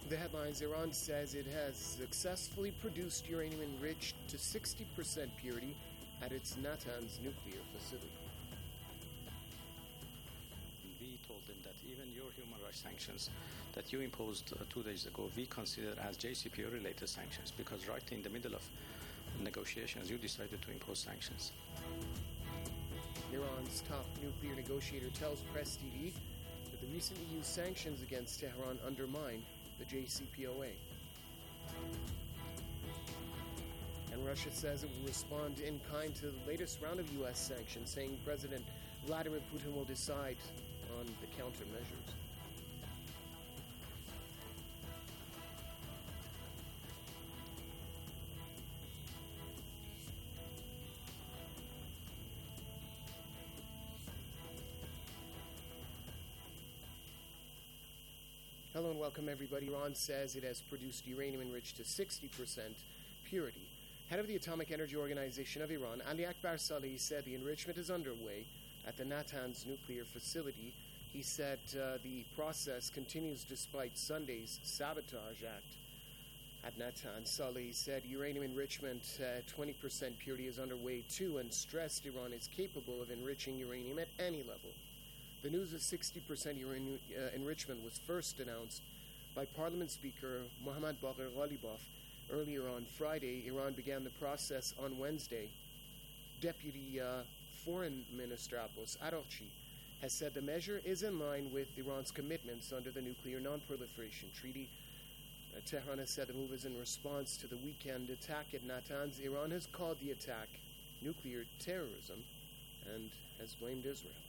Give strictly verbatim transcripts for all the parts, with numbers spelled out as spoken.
The headlines: Iran says it has successfully produced uranium enriched to sixty percent purity at its Natanz nuclear facility. We told them that even your human rights sanctions that you imposed uh, two days ago, we consider as J C P O related sanctions, because right in the middle of negotiations, you decided to impose sanctions. Iran's top nuclear negotiator tells Press T V that the recently used sanctions against Tehran undermine the J C P O A. And Russia says it will respond in kind to the latest round of U S sanctions, saying President Vladimir Putin will decide on the countermeasures. Hello and welcome, everybody. Iran says it has produced uranium enriched to sixty percent purity. Head of the Atomic Energy Organization of Iran, Ali Akbar Salehi, said the enrichment is underway at the Natanz nuclear facility. He said uh, the process continues despite Sunday's sabotage act at Natanz. Salehi said uranium enrichment at twenty percent purity is underway too, and stressed Iran is capable of enriching uranium at any level. The news of sixty percent uranium uh, enrichment was first announced by Parliament Speaker Mohammad Baqir Ghalibaf earlier on Friday. Iran began the process on Wednesday. Deputy uh, Foreign Minister Abbas Araghchi has said the measure is in line with Iran's commitments under the Nuclear Non-Proliferation Treaty. Uh, Tehran has said the move is in response to the weekend attack at Natanz. Iran has called the attack nuclear terrorism and has blamed Israel.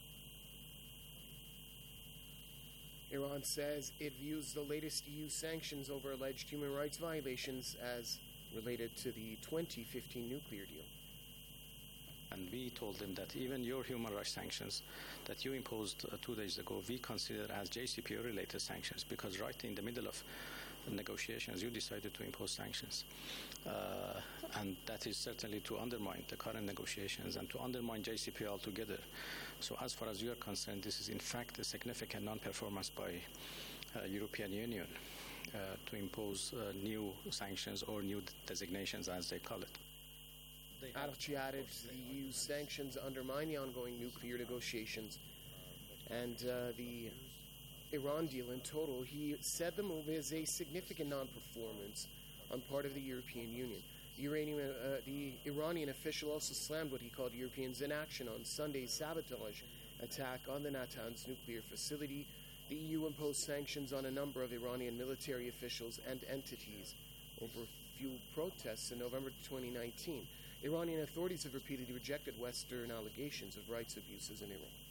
Iran says it views the latest E U sanctions over alleged human rights violations as related to the twenty fifteen nuclear deal. And we told them that even your human rights sanctions that you imposed uh, two days ago, we consider as J C P O related sanctions, because right in the middle of negotiations, you decided to impose sanctions. Uh, and that is certainly to undermine the current negotiations and to undermine J C P O altogether. So as far as you are concerned, this is in fact a significant non-performance by uh, European Union uh, to impose uh, new sanctions or new designations, as they call it. Araghchi added the E U's sanctions undermine the ongoing nuclear negotiations and uh, the Iran deal in total. He said the move is a significant non-performance on part of the European Union. The, Iranian, uh, the Iranian official also slammed what he called Europeans' inaction on Sunday's sabotage attack on the Natanz nuclear facility. The E U imposed sanctions on a number of Iranian military officials and entities over fueled protests in November twenty nineteen. Iranian authorities have repeatedly rejected Western allegations of rights abuses in Iran.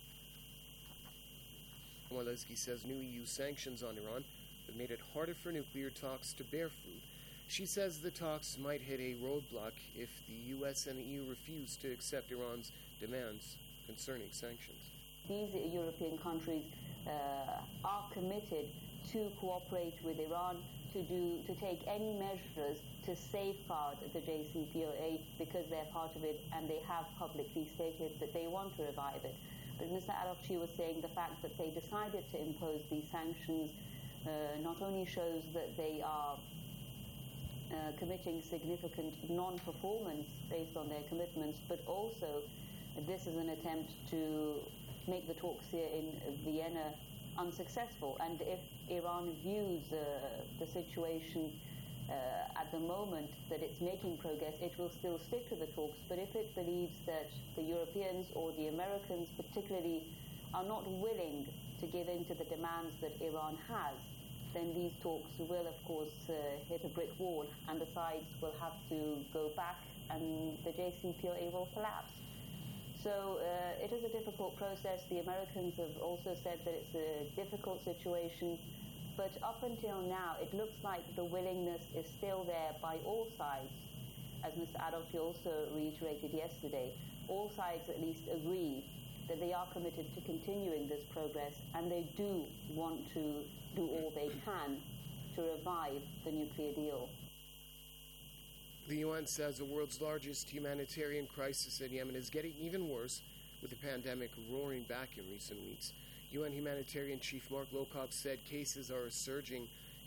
Walensky says new E U sanctions on Iran have made it harder for nuclear talks to bear fruit. She says the talks might hit a roadblock if the U S and the E U refuse to accept Iran's demands concerning sanctions. These European countries uh, are committed to cooperate with Iran to do to take any measures to safeguard the J C P O A, because they're part of it and they have publicly stated that they want to revive it. But Mister Araghchi was saying the fact that they decided to impose these sanctions uh, not only shows that they are uh, committing significant non-performance based on their commitments, but also this is an attempt to make the talks here in Vienna unsuccessful. And if Iran views uh, the situation uh, at the moment that it's making progress, it will still stick to the talks. But if it believes that the Europeans or the Americans particularly are not willing to give in to the demands that Iran has, then these talks will, of course, uh, hit a brick wall, and the sides will have to go back and the J C P O A will collapse. So uh, it is a difficult process. The Americans have also said that it's a difficult situation. But up until now, it looks like the willingness is still there by all sides. As Mister Araghchi also reiterated yesterday, all sides at least agree that they are committed to continuing this progress, and they do want to do all they can to revive the nuclear deal. The U N says the world's largest humanitarian crisis in Yemen is getting even worse, with the pandemic roaring back in recent weeks. U N humanitarian chief Mark Lowcock said cases are surging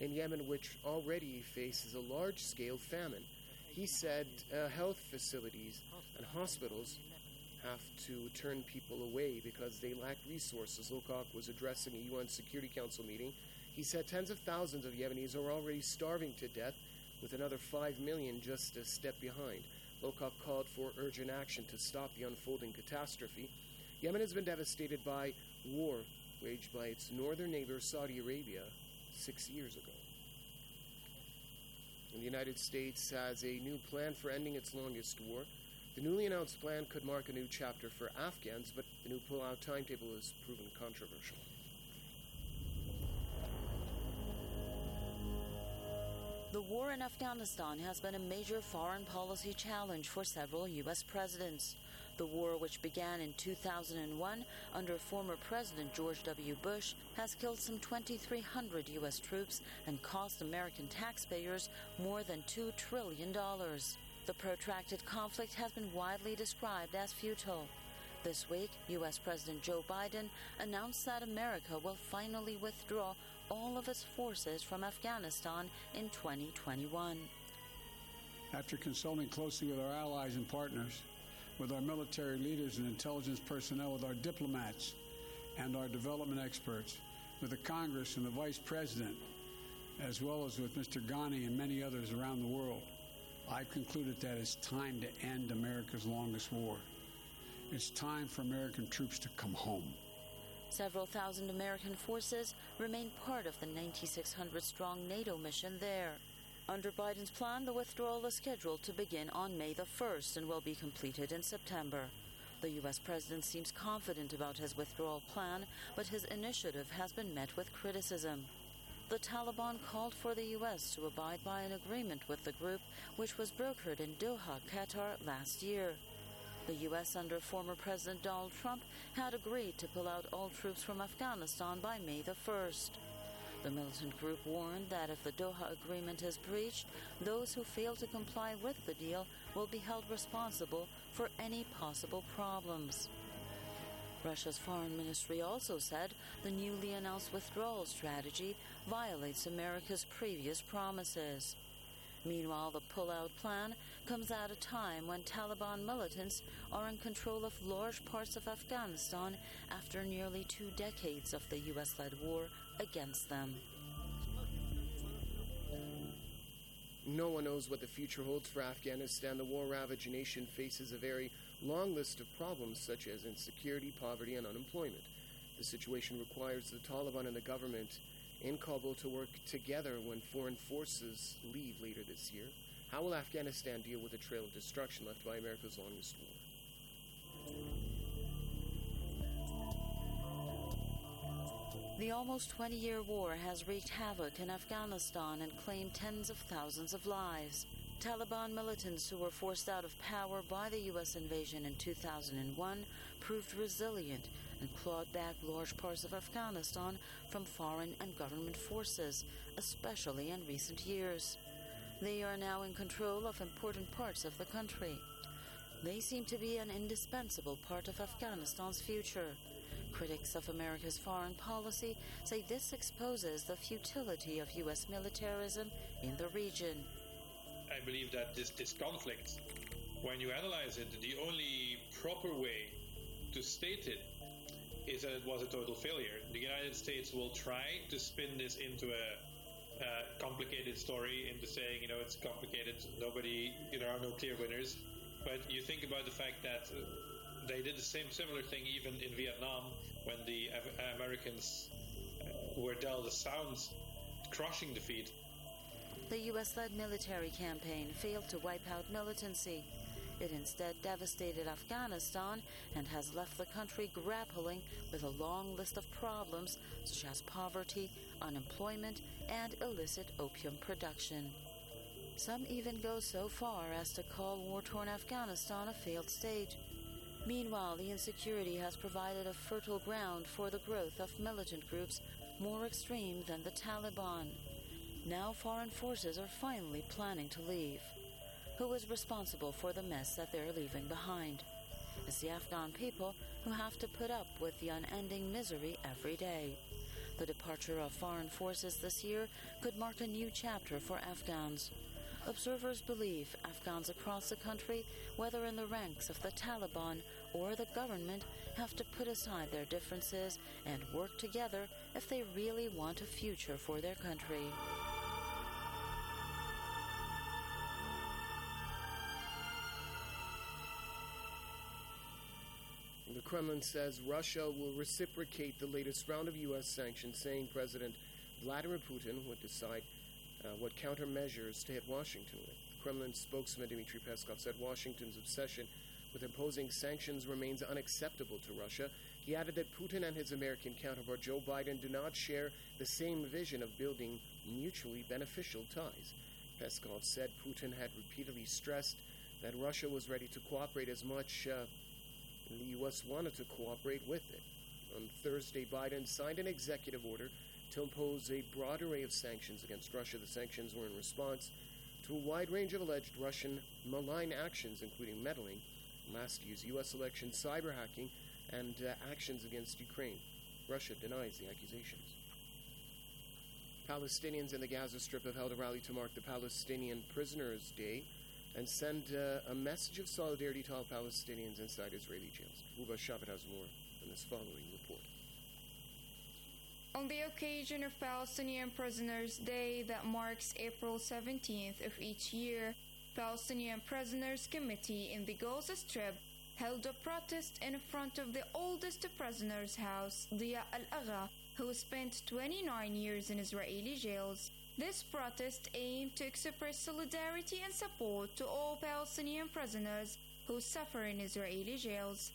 in Yemen, which already faces a large-scale famine. He said uh, health facilities and hospitals have to turn people away because they lack resources. Lowcock was addressing a U N Security Council meeting. He said tens of thousands of Yemenis are already starving to death, with another five million just a step behind. Lowcock called for urgent action to stop the unfolding catastrophe. Yemen has been devastated by war waged by its northern neighbor Saudi Arabia six years ago. And the United States has a new plan for ending its longest war. The newly announced plan could mark a new chapter for Afghans, but the new pull-out timetable has proven controversial. The war in Afghanistan has been a major foreign policy challenge for several U S presidents. The war, which began in two thousand one under former President George W. Bush, has killed some twenty-three hundred U S troops and cost American taxpayers more than two trillion dollars. The protracted conflict has been widely described as futile. This week, U S President Joe Biden announced that America will finally withdraw all of its forces from Afghanistan in twenty twenty-one. After consulting closely with our allies and partners, with our military leaders and intelligence personnel, with our diplomats and our development experts, with the Congress and the Vice President, as well as with Mister Ghani and many others around the world, I've concluded that it's time to end America's longest war. It's time for American troops to come home. Several thousand American forces remain part of the ninety-six hundred strong NATO mission there. Under Biden's plan, the withdrawal is scheduled to begin on May the first and will be completed in September. The U S president seems confident about his withdrawal plan, but his initiative has been met with criticism. The Taliban called for the U S to abide by an agreement with the group, which was brokered in Doha, Qatar, last year. The U S under former President Donald Trump had agreed to pull out all troops from Afghanistan by May the first. The militant group warned that if the Doha agreement is breached, those who fail to comply with the deal will be held responsible for any possible problems. Russia's foreign ministry also said the newly announced withdrawal strategy violates America's previous promises. Meanwhile, the pull-out plan comes at a time when Taliban militants are in control of large parts of Afghanistan after nearly two decades of the U S-led war against them. No one knows what the future holds for Afghanistan. The war-ravaged nation faces a very long list of problems such as insecurity, poverty, and unemployment. The situation requires the Taliban and the government in Kabul to work together when foreign forces leave later this year. How will Afghanistan deal with the trail of destruction left by America's longest war? The almost twenty-year war has wreaked havoc in Afghanistan and claimed tens of thousands of lives. Taliban militants who were forced out of power by the U S invasion in two thousand one proved resilient and clawed back large parts of Afghanistan from foreign and government forces, especially in recent years. They are now in control of important parts of the country. They seem to be an indispensable part of Afghanistan's future. Critics of America's foreign policy say this exposes the futility of U S militarism in the region. I believe that this, this conflict, when you analyze it, the only proper way to state it is that it was a total failure. The United States will try to spin this into a, a complicated story, into saying, you know, it's complicated, nobody, you know, there are no clear winners. But you think about the fact that uh, they did the same similar thing even in Vietnam when the Af- Americans uh, were dealt a sound, crushing defeat. The U S-led military campaign failed to wipe out militancy. It instead devastated Afghanistan and has left the country grappling with a long list of problems such as poverty, unemployment, and illicit opium production. Some even go so far as to call war-torn Afghanistan a failed state. Meanwhile, the insecurity has provided a fertile ground for the growth of militant groups more extreme than the Taliban. Now foreign forces are finally planning to leave. Who is responsible for the mess that they're leaving behind? It's the Afghan people who have to put up with the unending misery every day. The departure of foreign forces this year could mark a new chapter for Afghans. Observers believe Afghans across the country, whether in the ranks of the Taliban or the government, have to put aside their differences and work together if they really want a future for their country. The Kremlin says Russia will reciprocate the latest round of U S sanctions, saying President Vladimir Putin would decide uh, what countermeasures to hit Washington with. The Kremlin spokesman Dmitry Peskov said Washington's obsession with imposing sanctions remains unacceptable to Russia. He added that Putin and his American counterpart Joe Biden do not share the same vision of building mutually beneficial ties. Peskov said Putin had repeatedly stressed that Russia was ready to cooperate as much uh, as the U S wanted to cooperate with it. On Thursday, Biden signed an executive order to impose a broad array of sanctions against Russia. The sanctions were in response to a wide range of alleged Russian malign actions, including meddling in last year's U S election, cyber hacking, and uh, actions against Ukraine. Russia denies the accusations. Palestinians in the Gaza Strip have held a rally to mark the Palestinian Prisoners' Day and send uh, a message of solidarity to all Palestinians inside Israeli jails. Uba Shabbat has more in this following report. On the occasion of Palestinian Prisoners' Day that marks April seventeenth of each year, Palestinian Prisoners Committee in the Gaza Strip held a protest in front of the oldest prisoners' house, Dia Al-Agha, who spent twenty-nine years in Israeli jails. This protest aimed to express solidarity and support to all Palestinian prisoners who suffer in Israeli jails.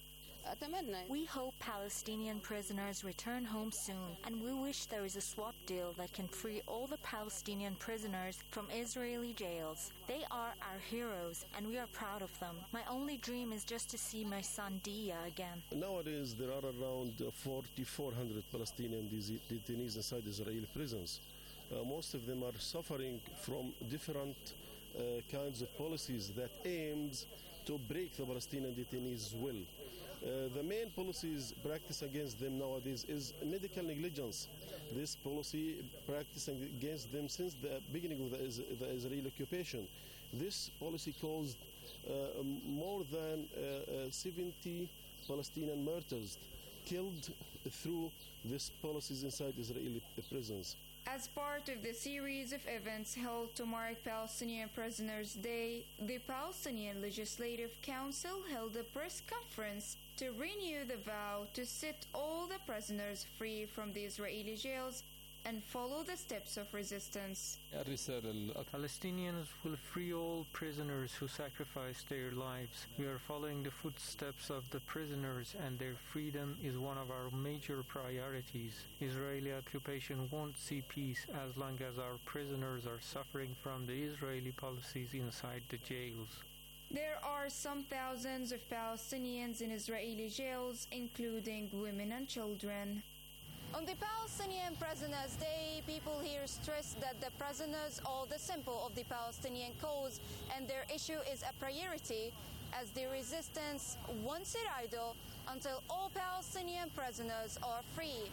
We hope Palestinian prisoners return home soon, and we wish there is a swap deal that can free all the Palestinian prisoners from Israeli jails. They are our heroes, and we are proud of them. My only dream is just to see my son Dia again. Nowadays, there are around forty-four hundred Palestinian detainees inside Israeli prisons. Uh, most of them are suffering from different uh, kinds of policies that aims to break the Palestinian detainees' will. Uh, the main policies practiced against them nowadays is medical negligence. This policy practiced against them since the beginning of the, the Israeli occupation. This policy caused uh, more than uh, seventy Palestinian martyrs killed through these policies inside Israeli prisons. As part of the series of events held to mark Palestinian Prisoners' Day, the Palestinian Legislative Council held a press conference to renew the vow to set all the prisoners free from the Israeli jails and follow the steps of resistance. Palestinians will free all prisoners who sacrificed their lives. We are following the footsteps of the prisoners, and their freedom is one of our major priorities. Israeli occupation won't see peace as long as our prisoners are suffering from the Israeli policies inside the jails. There are some thousands of Palestinians in Israeli jails, including women and children. On the Palestinian Prisoners' Day, people here stress that the prisoners are the symbol of the Palestinian cause and their issue is a priority, as the resistance won't sit idle until all Palestinian prisoners are free.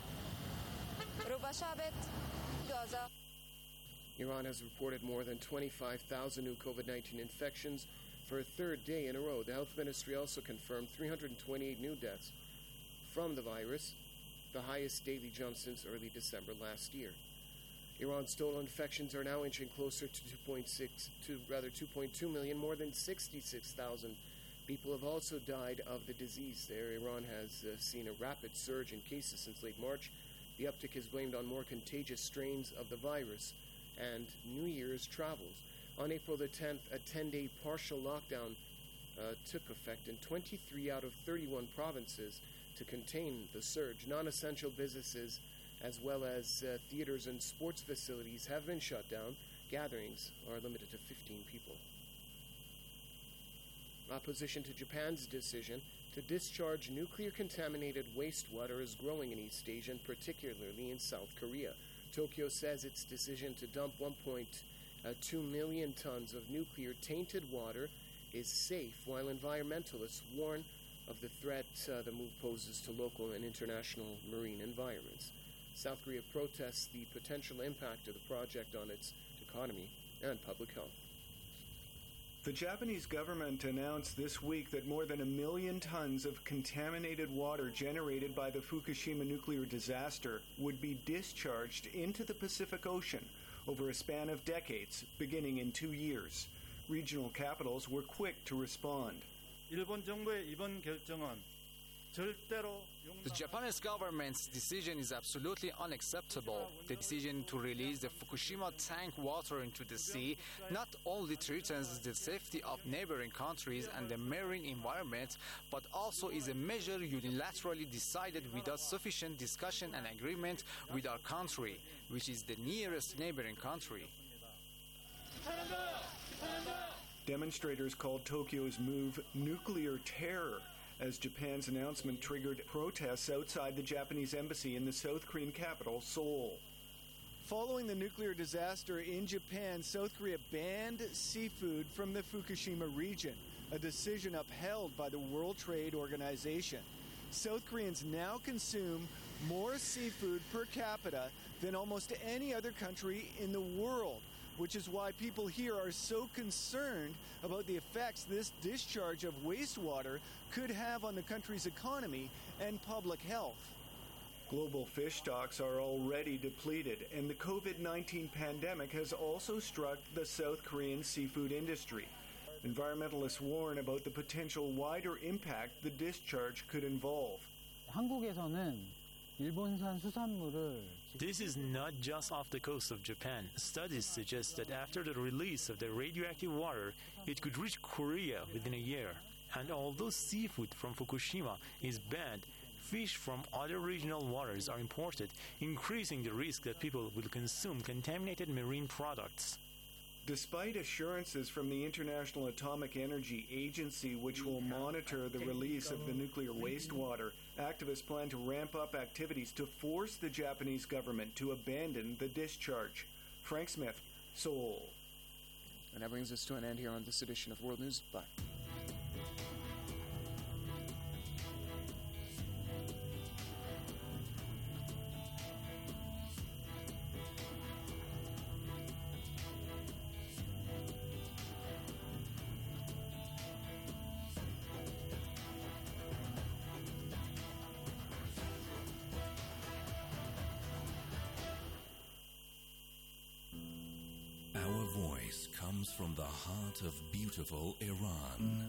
Ruba Shabbat, Gaza. Iran has reported more than twenty-five thousand new COVID nineteen infections for a third day in a row. The health ministry also confirmed three hundred twenty-eight new deaths from the virus, the highest daily jump since early December last year. Iran's total infections are now inching closer to two point six, to rather two point two million. More than sixty-six thousand people have also died of the disease there. Iran has uh, seen a rapid surge in cases since late March. The uptick is blamed on more contagious strains of the virus and New Year's travels. On April the tenth, a ten-day partial lockdown uh, took effect in twenty-three out of thirty-one provinces to contain the surge. Non-essential businesses as well as uh, theaters and sports facilities have been shut down. Gatherings are limited to fifteen people. Opposition to Japan's decision to discharge nuclear-contaminated wastewater is growing in East Asia, and particularly in South Korea. Tokyo says its decision to dump one point two million tons of nuclear-tainted water is safe, while environmentalists warn of the threat uh, the move poses to local and international marine environments. South Korea protests the potential impact of the project on its economy and public health. The Japanese government announced this week that more than a million tons of contaminated water generated by the Fukushima nuclear disaster would be discharged into the Pacific Ocean over a span of decades, beginning in two years. Regional capitals were quick to respond. 일본 정부의 이번 결정은 절대로 The Japanese government's decision is absolutely unacceptable. The decision to release the Fukushima tank water into the sea not only threatens the safety of neighboring countries and the marine environment, but also is a measure unilaterally decided without sufficient discussion and agreement with our country, which is the nearest neighboring country. Demonstrators called Tokyo's move nuclear terror, as Japan's announcement triggered protests outside the Japanese embassy in the South Korean capital, Seoul. Following the nuclear disaster in Japan, South Korea banned seafood from the Fukushima region, a decision upheld by the World Trade Organization. South Koreans now consume more seafood per capita than almost any other country in the world, which is why people here are so concerned about the effects this discharge of wastewater could have on the country's economy and public health. Global fish stocks are already depleted, and the COVID nineteen pandemic has also struck the South Korean seafood industry. Environmentalists warn about the potential wider impact the discharge could involve. 한국에서는 일본산 수산물을 This is not just off the coast of Japan. Studies suggest that after the release of the radioactive water, it could reach Korea within a year. And although seafood from Fukushima is banned, fish from other regional waters are imported, increasing the risk that people will consume contaminated marine products. Despite assurances from the International Atomic Energy Agency, which will monitor the release of the nuclear wastewater, activists plan to ramp up activities to force the Japanese government to abandon the discharge. Frank Smith, Seoul. And that brings us to an end here on this edition of World News. Bye. From the heart of beautiful Iran.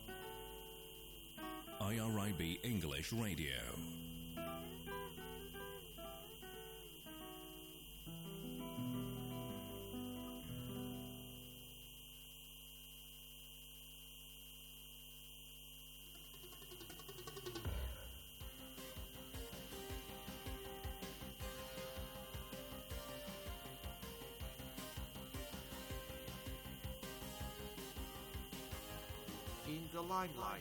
I R I B English Radio. In the limelight.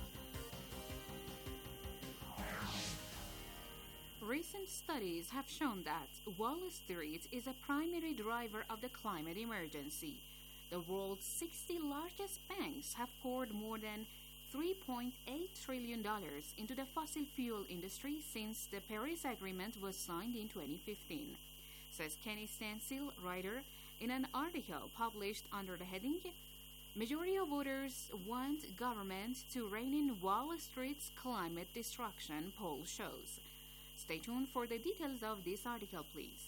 Recent studies have shown that Wall Street is a primary driver of the climate emergency. The world's sixty largest banks have poured more than three point eight trillion dollars into the fossil fuel industry since the Paris Agreement was signed in twenty fifteen, says Kenny Stansil, writer, in an article published under the heading Majority of voters want government to rein in Wall Street's climate destruction, poll shows. Stay tuned for the details of this article, please.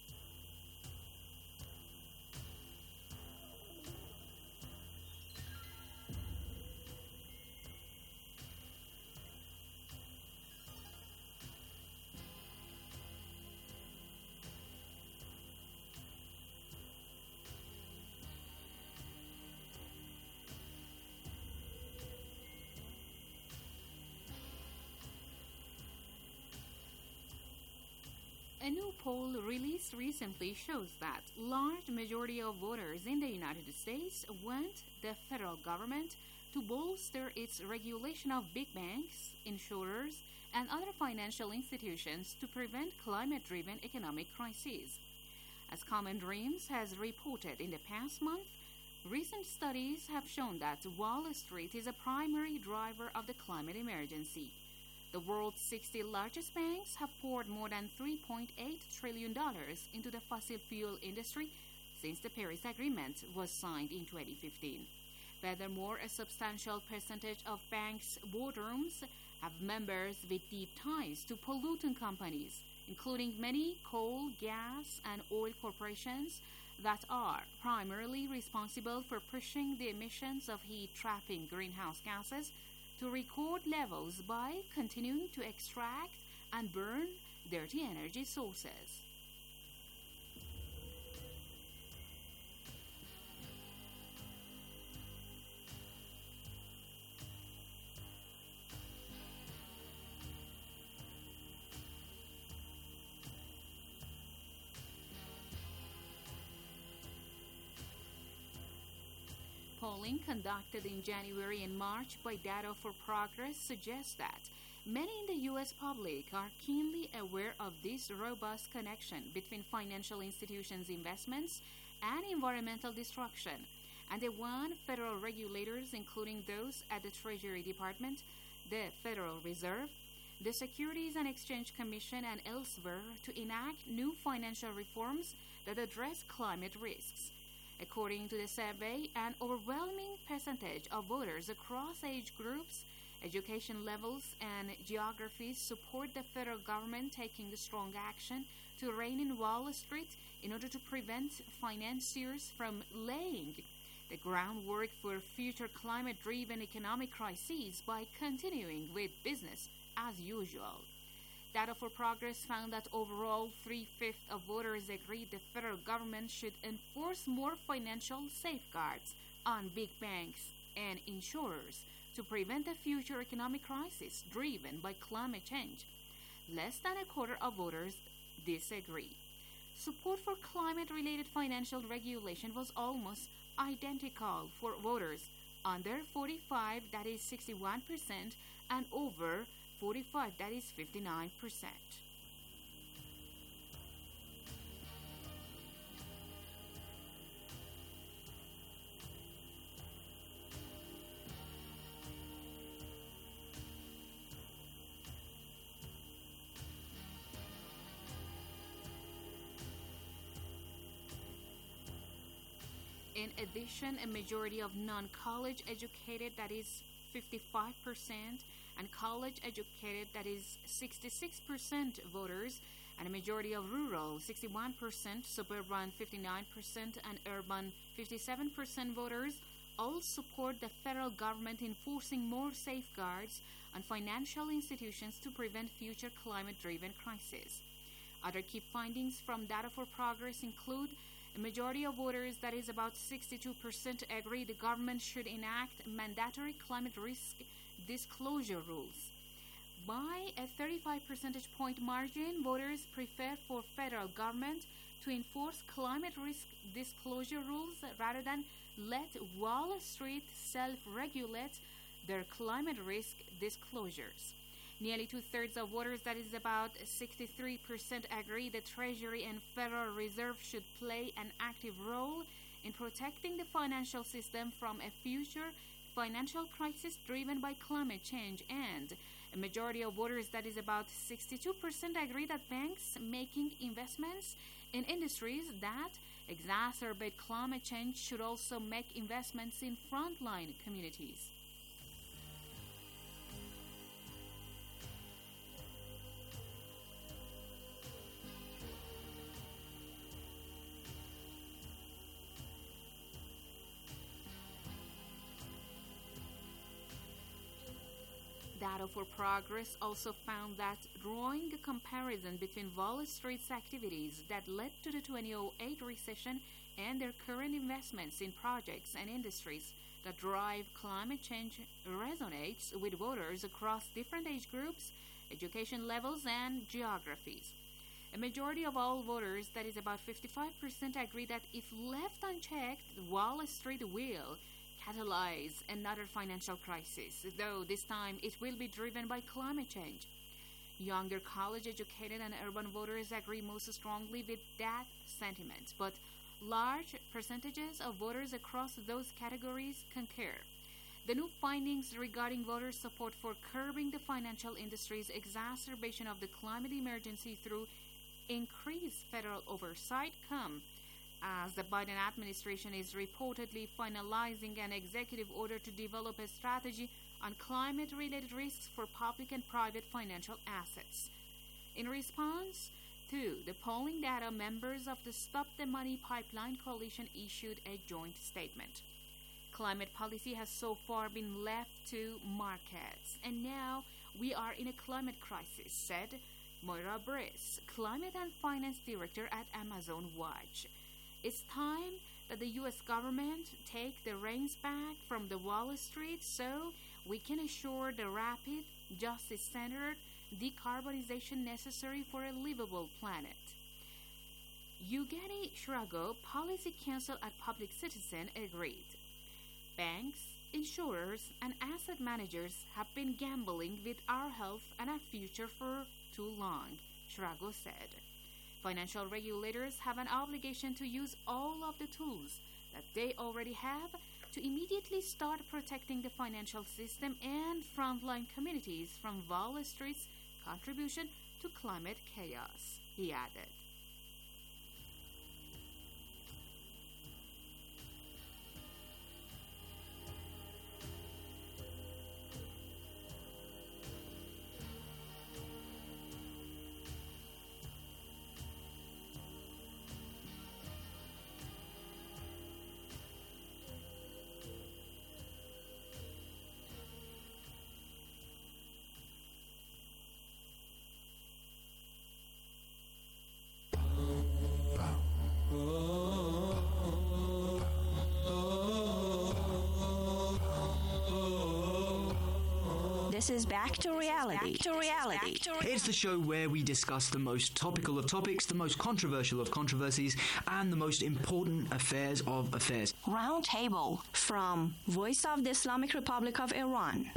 A new poll released recently shows that large majority of voters in the United States want the federal government to bolster its regulation of big banks, insurers, and other financial institutions to prevent climate-driven economic crises. As Common Dreams has reported in the past month, recent studies have shown that Wall Street is a primary driver of the climate emergency. The world's sixty largest banks have poured more than three point eight trillion dollars into the fossil fuel industry since the Paris Agreement was signed in twenty fifteen. Furthermore, a substantial percentage of banks' boardrooms have members with deep ties to pollutant companies, including many coal, gas, and oil corporations that are primarily responsible for pushing the emissions of heat-trapping greenhouse gases to record levels by continuing to extract and burn dirty energy sources. Polling conducted in January and March by Data for Progress suggests that many in the U S public are keenly aware of this robust connection between financial institutions' investments and environmental destruction, and they want federal regulators, including those at the Treasury Department, the Federal Reserve, the Securities and Exchange Commission, and elsewhere, to enact new financial reforms that address climate risks. According to the survey, an overwhelming percentage of voters across age groups, education levels, and geographies support the federal government taking strong action to rein in Wall Street in order to prevent financiers from laying the groundwork for future climate-driven economic crises by continuing with business as usual. Data for Progress found that overall three-fifths of voters agreed the federal government should enforce more financial safeguards on big banks and insurers to prevent a future economic crisis driven by climate change. Less than a quarter of voters disagree. Support for climate-related financial regulation was almost identical for voters under forty-five, that is sixty-one percent, and over forty-five, that is fifty-nine percent. In addition, a majority of non-college educated, that is fifty-five percent, and college educated, that is sixty-six percent voters, and a majority of rural, sixty-one percent, suburban, fifty-nine percent, and urban, fifty-seven percent voters all support the federal government enforcing more safeguards on financial institutions to prevent future climate-driven crises. Other key findings from Data for Progress include a majority of voters, that is about sixty-two percent, agree the government should enact mandatory climate risk disclosure rules. By a thirty-five percentage point margin, voters prefer for federal government to enforce climate risk disclosure rules rather than let Wall Street self-regulate their climate risk disclosures. Nearly two-thirds of voters, that is about sixty-three percent, agree the Treasury and Federal Reserve should play an active role in protecting the financial system from a future financial crisis driven by climate change, and a majority of voters, that is about sixty-two percent, agree that banks making investments in industries that exacerbate climate change should also make investments in frontline communities. Data for Progress also found that drawing a comparison between Wall Street's activities that led to the two thousand eight recession and their current investments in projects and industries that drive climate change resonates with voters across different age groups, education levels, and geographies. A majority of all voters, that is about fifty-five percent, agree that if left unchecked, Wall Street will catalyze another financial crisis, though this time it will be driven by climate change. Younger college-educated and urban voters agree most strongly with that sentiment, but large percentages of voters across those categories concur. The new findings regarding voter support for curbing the financial industry's exacerbation of the climate emergency through increased federal oversight come as the Biden administration is reportedly finalizing an executive order to develop a strategy on climate-related risks for public and private financial assets. In response to the polling data, members of the Stop the Money Pipeline Coalition issued a joint statement. Climate policy has so far been left to markets, and now we are in a climate crisis, said Moira Briss, Climate and Finance Director at Amazon Watch. It's time that the U S government take the reins back from the Wall Street so we can assure the rapid, justice-centered decarbonization necessary for a livable planet. Evgeny Shrago, Policy Counsel at Public Citizen, agreed. Banks, insurers, and asset managers have been gambling with our health and our future for too long, Shrago said. Financial regulators have an obligation to use all of the tools that they already have to immediately start protecting the financial system and frontline communities from Wall Street's contribution to climate chaos, he added. This is Back to Reality. Back to Reality. It's the show where we discuss the most topical of topics, the most controversial of controversies, and the most important affairs of affairs. Roundtable from Voice of the Islamic Republic of Iran.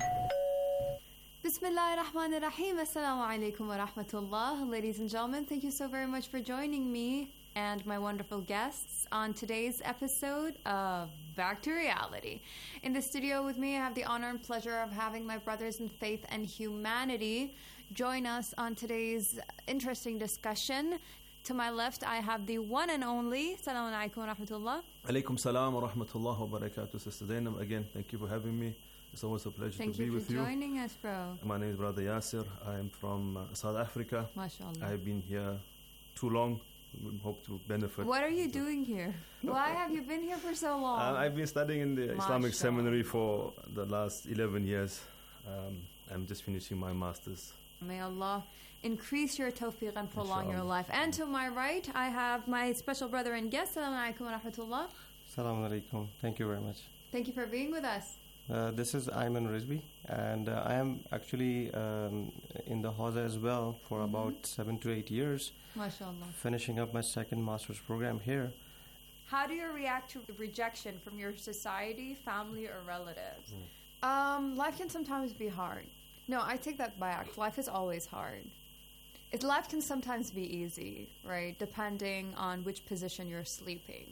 Bismillah ar-Rahman ar-Rahim. Assalamu alaikum wa rahmatullah. Ladies and gentlemen, thank you so very much for joining me and my wonderful guests on today's episode of Back to Reality. In the studio with me, I have the honor and pleasure of having my brothers in faith and humanity join us on today's interesting discussion. To my left, I have the one and only. Assalamu alaikum wa rahmatullah. Alaikum salam wa rahmatullah wa barakatuh. Sister Zainab, again, thank you for having me. It's always a pleasure Thank to be you with you. Thank you for joining us, bro. My name is Brother Yasser. I am from uh, South Africa. MashaAllah. I've been here too long. We hope to benefit. What are you doing here? Why have you been here for so long? Uh, I've been studying in the Islamic Mashallah. Seminary for the last eleven years. Um, I'm just finishing my master's. May Allah increase your tawfiq and prolong your Inshallah. life. And to my right, I have my special brother and guest. Assalamu alaikum wa rahmatullah. Assalamu alaikum. Thank you very much. Thank you for being with us. Uh, this is Ayman Rizvi, and uh, I am actually um, in the Hawza as well for Mhm. about seven to eight years, MashaAllah. finishing up my second master's program here. How do you react to rejection from your society, family, or relatives? Um, life can sometimes be hard. No, I take that back. Life is always hard. It, life can sometimes be easy, right? Depending on which position you're sleeping.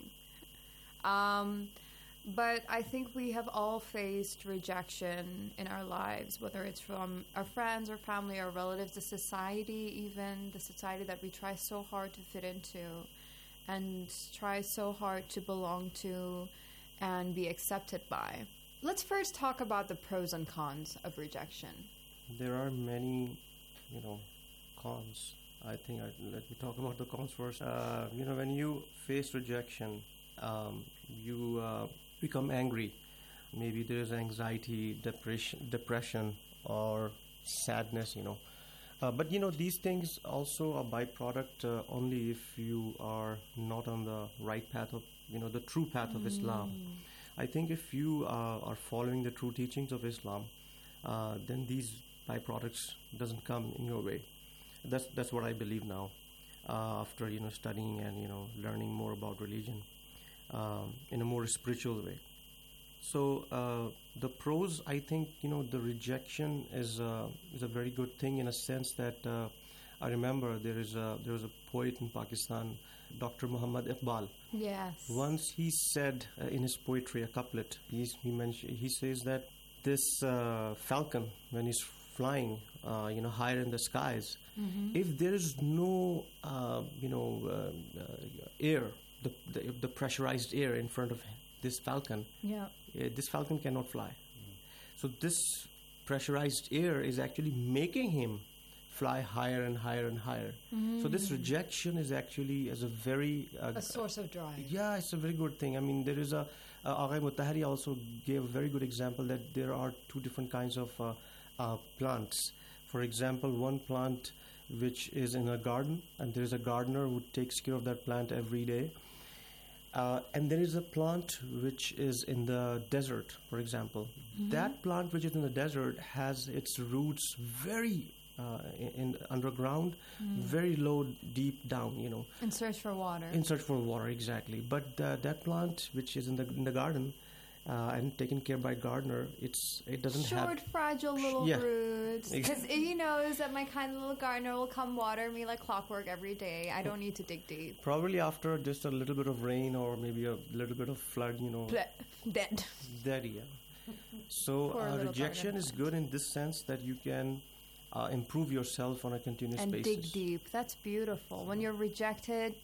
Um, but I think we have all faced rejection in our lives, whether it's from our friends or family or relatives, the society even, the society that we try so hard to fit into and try so hard to belong to and be accepted by. Let's first talk about the pros and cons of rejection. There are many, you know, cons. I think I, let me talk about the cons first. Uh, you know, when you face rejection, um, you uh, become angry. Maybe there is anxiety, depression, depression, or sadness. You know, uh, but you know these things also are byproduct uh, only if you are not on the right path of, you know, the true path of Islam. I think if you uh, are following the true teachings of Islam, uh, then these byproducts doesn't come in your way. That's that's what I believe now, uh, after you know studying and you know learning more about religion um, in a more spiritual way. So uh, the pros, I think you know the rejection is uh, is a very good thing in a sense that uh, I remember there is a there was a poet in Pakistan, Doctor Muhammad Iqbal. Yes. Once he said uh, in his poetry a couplet. He's, he mentioned he says that this uh, falcon, when he's flying, uh, you know, higher in the skies, mm-hmm. if there is no, uh, you know, uh, uh, air, the, the the pressurized air in front of this falcon, yeah, uh, this falcon cannot fly. Mm. So this pressurized air is actually making him fly higher and higher and higher. Mm. So this rejection is actually as a very uh, a source of drive. Yeah, it's a very good thing. I mean, there is a uh, Aghay Mutahari also gave a very good example that there are two different kinds of uh, uh, plants. For example, one plant which is in a garden, and there is a gardener who takes care of that plant every day. Uh, and there is a plant which is in the desert, for example. Mm-hmm. That plant which is in the desert has its roots very uh, in, in underground, mm. very low, deep down, you know. In search for water. In search for water, exactly. But uh, that plant which is in the in the garden uh, and taken care by gardener, it's it doesn't Short, have... Short, fragile little yeah. roots. Because he knows that my kind little gardener will come water me like clockwork every day. I don't need to dig deep. Probably after just a little bit of rain or maybe a little bit of flood, you know. Ple- dead. Dead, yeah. So uh, rejection is good in this sense that you can uh, improve yourself on a continuous and basis. And dig deep. That's beautiful. When you're rejected...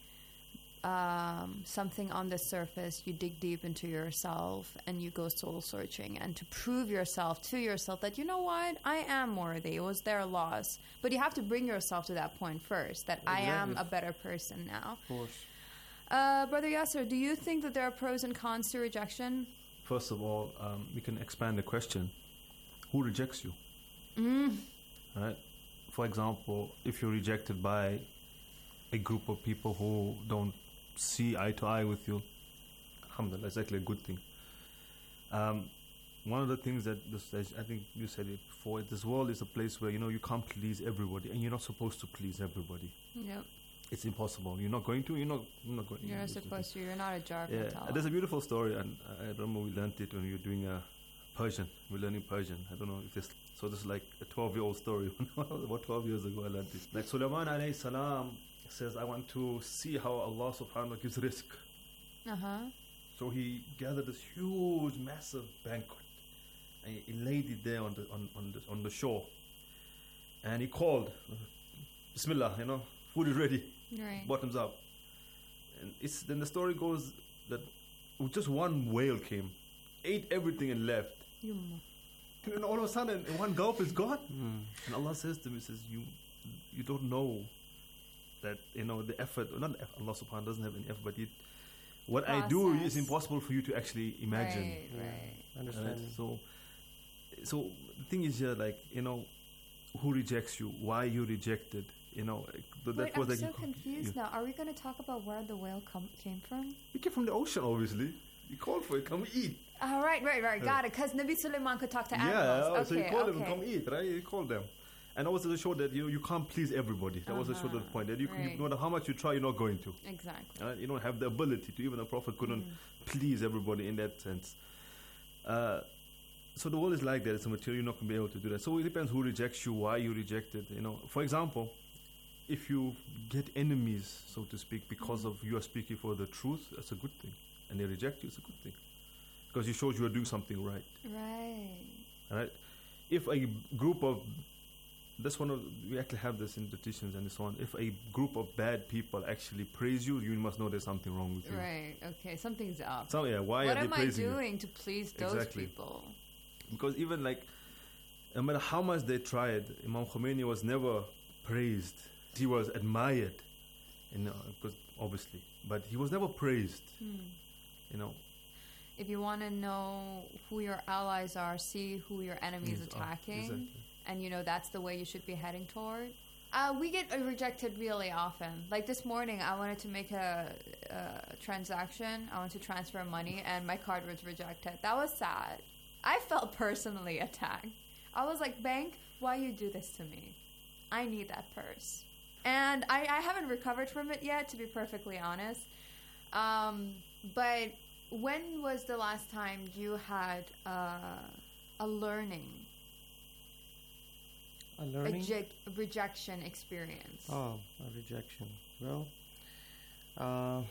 Um, something on the surface, you dig deep into yourself and you go soul searching, and to prove yourself to yourself that, you know what, I am worthy. It was their loss. But you have to bring yourself to that point first, that exactly. I am a better person now. Of course. Uh, Brother Yasser, do you think that there are pros and cons to rejection? First of all, um, we can expand the question. Who rejects you? Mm. Right? For example, if you're rejected by a group of people who don't see eye to eye with you, alhamdulillah, that's actually a good thing. Um, one of the things that this, I think you said it before, this world is a place where, you know, you can't please everybody, and you're not supposed to please everybody. Yep. It's impossible. You're not going to. You're not. You're not going. You're not supposed to. You're not a jar of yeah. Nutella. There's a beautiful story, and I remember we learned it when we were doing a Persian. We're learning Persian. I don't know if this. So this is like a twelve-year-old story. About twelve years ago, I learned it. Like Sulaiman alayhi salam says, I want to see how Allah subhanahu wa ta'ala gives rizq. Uh-huh. So he gathered this huge, massive banquet, and he laid it there on the on, on the on the shore. And he called, Bismillah, you know, food is ready. Right. Bottoms up. And it's then the story goes that just one whale came, ate everything and left. You. And then all of a sudden, one gulp is gone. Mm. And Allah says to me, says, you you don't know that, you know, the effort, not the effort, Allah subhanahu wa ta'ala doesn't have any effort, but it, what Process. I do is impossible for you to actually imagine. Right, right. Understand. Right? So, so the thing is here, like, you know, who rejects you, why you rejected, you know. That Wait, was I'm like so you, confused you, now. Are we going to talk about where the whale com- came from? It came from the ocean, obviously. You called for it, come eat. Oh, right, right, right. Got it. Because Nabi Sulaiman could talk to animals. Yeah, okay, so you called okay. them, come eat, right? You called them. And also to show that you you can't please everybody. That uh-huh. was to show the point that you, right. you, no matter how much you try, you're not going to. Exactly. Uh, you don't have the ability to. Even the Prophet couldn't mm. please everybody in that sense. Uh, so the world is like that. It's a material. You're not going to be able to do that. So it depends who rejects you, why you rejected. You know, for example, if you get enemies, so to speak, because mm. of you are speaking for the truth, that's a good thing. And they reject you, it's a good thing. Because it shows you are doing something right. Right. Right? If a group of, that's one of, we actually have this in petitions and so on. If a group of bad people actually praise you, you must know there's something wrong with you. Right, okay, something's up. So, yeah, why what are they praising you? What am I doing to please those exactly. people? Because even like, no matter how much they tried, Imam Khomeini was never praised. He was admired, you know, because obviously, but he was never praised, hmm. you know. If you want to know who your allies are, see who your enemy is attacking. Exactly. And, you know, that's the way you should be heading toward. Uh, we get uh, rejected really often. Like this morning, I wanted to make a, a transaction. I wanted to transfer money, and my card was rejected. That was sad. I felt personally attacked. I was like, bank, why you do this to me? I need that purse. And I, I haven't recovered from it yet, to be perfectly honest. Um, but when was the last time you had uh, a learning? A learning? A je- rejection experience. Oh, a rejection. Well, uh,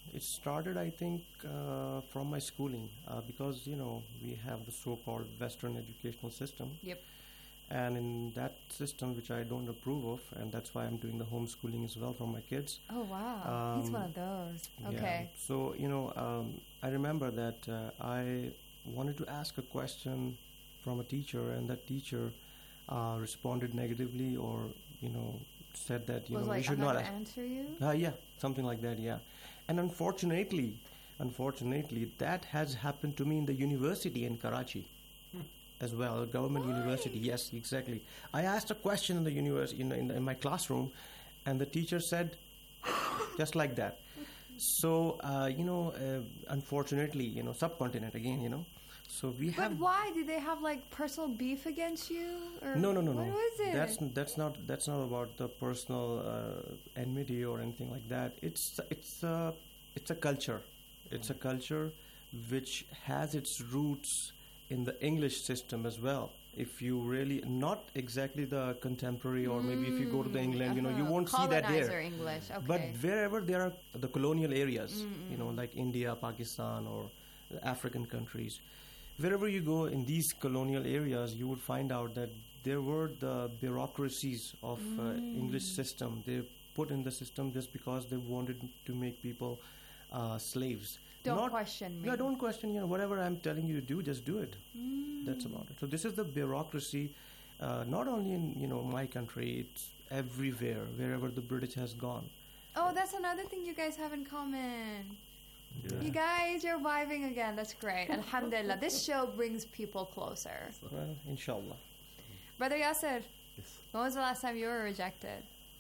it started, I think, uh, from my schooling uh, because, you know, we have the so-called Western educational system. Yep. And in that system, which I don't approve of, and that's why I'm doing the homeschooling as well for my kids. Oh, wow. Um, He's one of those. Okay. Yeah. So, you know, um, I remember that uh, I wanted to ask a question from a teacher, and that teacher uh, responded negatively or, you know, said that, you was know, like, we should I'm not not going to answer you? Uh, yeah, something like that, yeah. And unfortunately, unfortunately, that has happened to me in the university in Karachi as well, a government Why? university. Yes, exactly. I asked a question in the university, in, in, in my classroom, and the teacher said, just like that. So, uh, you know, uh, unfortunately, you know, subcontinent again, you know. So we But have. why? Did they have like personal beef against you? Or No, no, no, what no. was it? That's that's not that's not about the personal uh, enmity or anything like that. It's it's a it's a culture. It's a culture which has its roots in the English system as well. If you really not exactly the contemporary, or maybe if you go to the England, you know, you Uh-huh. won't see that Colonizer there. English, okay. But wherever there are the colonial areas, Mm-mm. you know, like India, Pakistan, or the African countries, wherever you go in these colonial areas, you would find out that there were the bureaucracies of uh, Mm. English system. They put in the system just because they wanted to make people uh, slaves. Don't Not, question me. Yeah, don't question. You know, whatever I'm telling you to do, just do it. Mm. That's about it. So this is the bureaucracy, uh, not only in you know my country. It's everywhere, wherever the British has gone. Oh, that's another thing you guys have in common. Yeah. You guys, you're vibing again. That's great. Alhamdulillah. This show brings people closer. Well, inshallah. Brother Yasser, Yes. when was the last time you were rejected?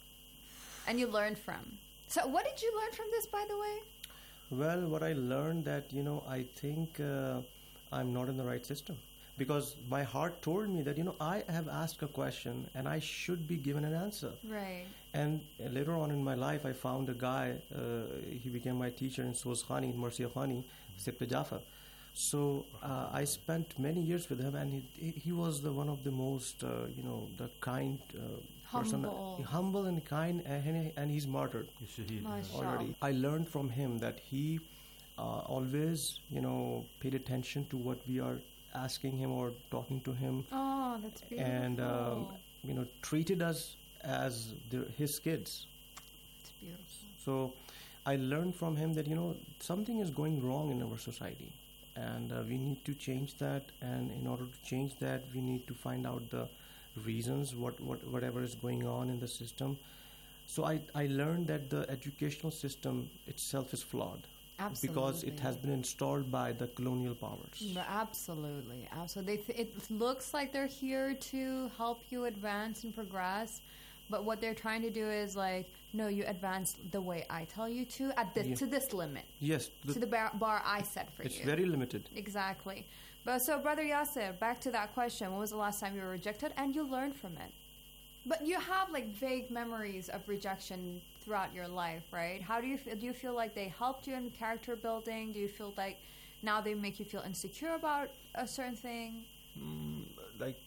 And you learned from? So what did you learn from this, by the way? Well, what I learned that, you know, I think uh, I'm not in the right system. Because my heart told me that, you know, I have asked a question and I should be given an answer. Right. And uh, later on in my life, I found a guy, uh, he became my teacher in Soz Khani, in Marsiya Khani, Sibte Jafar. So uh, I spent many years with him, and he, he was the one of the most, uh, you know, the kind uh, person. Humble. Humble and kind, and, and he's martyred already. I learned from him that he uh, always, you know, paid attention to what we are asking him or talking to him. Oh, that's beautiful. And, um, you know, treated us as their, his kids. It's beautiful. So I learned from him that, you know, something is going wrong in our society. And uh, we need to change that. And in order to change that, we need to find out the reasons, what, what whatever is going on in the system. So I, I learned that the educational system itself is flawed. Absolutely. Because it has been installed by the colonial powers. No, absolutely, absolutely. They th- it looks like they're here to help you advance and progress, but what they're trying to do is like, no, you advance the way I tell you to, at this Yeah. to this limit. Yes. To the bar, bar I set for It's you. very limited. Exactly. But so, Brother Yasser, back to that question: when was the last time you were rejected, and you learned from it? But you have like vague memories of rejection throughout your life, right? How do you feel? Do you feel like they helped you in character building? Do you feel like now they make you feel insecure about a certain thing? Mm, like,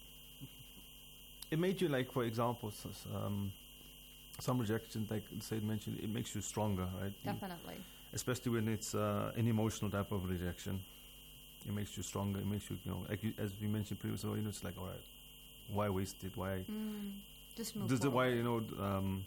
it made you, like, for example, s- s- um, some rejection, like Said mentioned, it makes you stronger, right? Definitely. Especially when it's uh, an emotional type of rejection. It makes you stronger. It makes you, you know, like you, as we mentioned previously, you know, it's like, all right, why waste it? Why? Mm, just move This is why, forward. you know, um,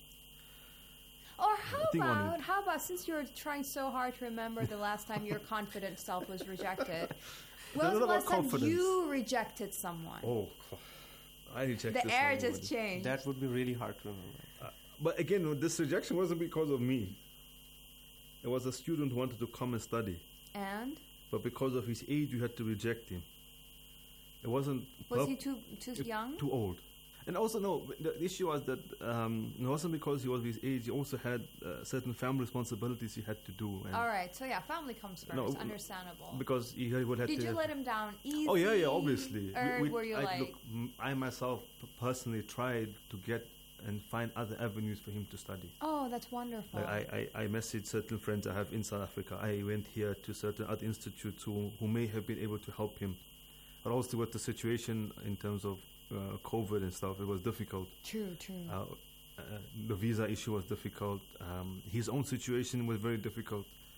Or how think on about it. how about since you're trying so hard to remember the last time your confident self was rejected? When was It's the not last about time confidence. you rejected someone? oh, I rejected The air somebody. just changed. That would be really hard to remember. Uh, but again, no, this rejection wasn't because of me. It was a student who wanted to come and study. And But because of his age, you had to reject him. It wasn't... was purp- he too too it- young? Too old. And also, no, the issue was that um, it wasn't because he was his age, he also had uh, certain family responsibilities he had to do. And All right, so yeah, family comes first. No, understandable. Because he would have Did to... you let him down easy? Oh, yeah, yeah, obviously. Or were you I, like... Look, m- I myself p- personally tried to get and find other avenues for him to study. Oh, that's wonderful. Like I, I, I messaged certain friends I have in South Africa. I went here to certain other institutes who, who may have been able to help him. But also with the situation in terms of uh, COVID and stuff, it was difficult. True, true. Uh, uh, the visa issue was difficult. Um, his own situation was very difficult.